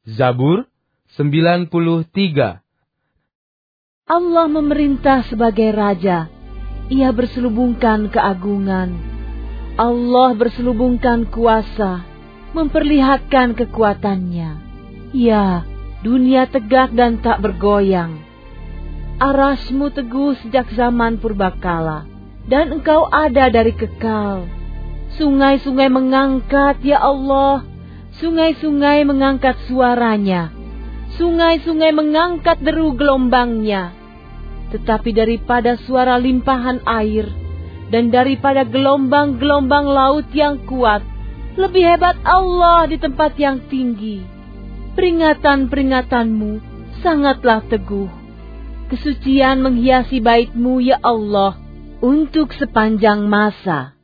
Zabur 93. Allah memerintah sebagai Raja. Ia berselubungkan keagungan. Allah berselubungkan kuasa, memperlihatkan kekuatannya. Ya, dunia tegak dan tak bergoyang. Arasmu teguh sejak zaman purbakala, dan engkau ada dari kekal. Sungai-sungai mengangkat, ya Allah. Sungai-sungai mengangkat suaranya. Sungai-sungai mengangkat deru gelombangnya. Tetapi daripada suara limpahan air dan daripada gelombang-gelombang laut yang kuat, lebih hebat Allah di tempat yang tinggi. Peringatan-peringatanmu sangatlah teguh. Kesucian menghiasi bait-Mu, ya Allah, untuk sepanjang masa.